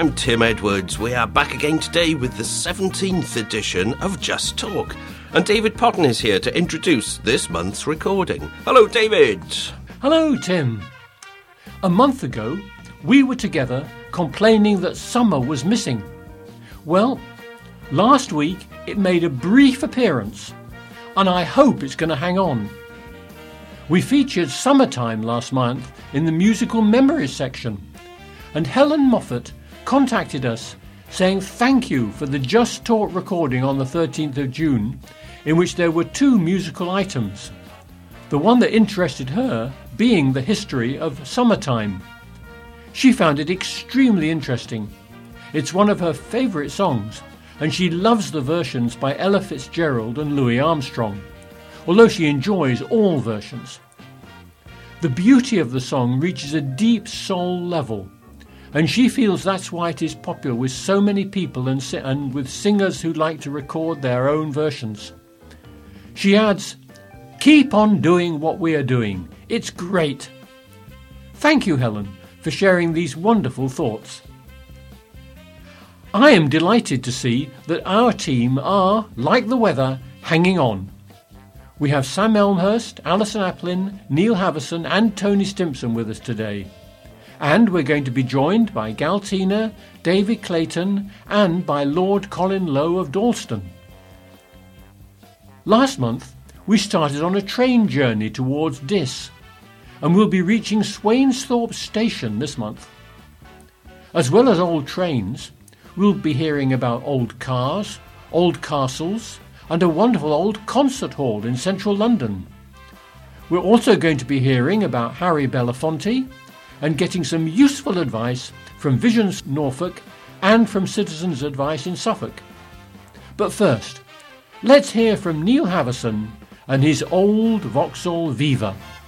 I'm Tim Edwards. We are back again today with the 17th edition of Just Talk. And David Potton is here to introduce this month's recording. Hello, David. Hello, Tim. A month ago, we were together complaining that summer was missing. Well, last week it made a brief appearance, and I hope it's going to hang on. We featured Summertime last month in the musical memories section, and Helen Moffat contacted us saying thank you for the Just Talk recording on the 13th of June, in which there were 2 musical items. The one that interested her being the history of Summertime. She found it extremely interesting. It's one of her favourite songs, and she loves the versions by Ella Fitzgerald and Louis Armstrong, although she enjoys all versions. The beauty of the song reaches a deep soul level, and she feels that's why it is popular with so many people and with singers who like to record their own versions. She adds, "Keep on doing what we are doing. It's great." Thank you, Helen, for sharing these wonderful thoughts. I am delighted to see that our team are, like the weather, hanging on. We have Sam Elmhurst, Alison Applin, Neil Havison and Tony Stimpson with us today. And we're going to be joined by Galtina, David Clayton and by Lord Colin Lowe of Dalston. Last month, we started on a train journey towards Diss, and we'll be reaching Swainsthorpe Station this month. As well as old trains, we'll be hearing about old cars, old castles, and a wonderful old concert hall in central London. We're also going to be hearing about Harry Belafonte and getting some useful advice from Visions Norfolk and from Citizens Advice in Suffolk. But first, let's hear from Neil Havison and his old Vauxhall Viva.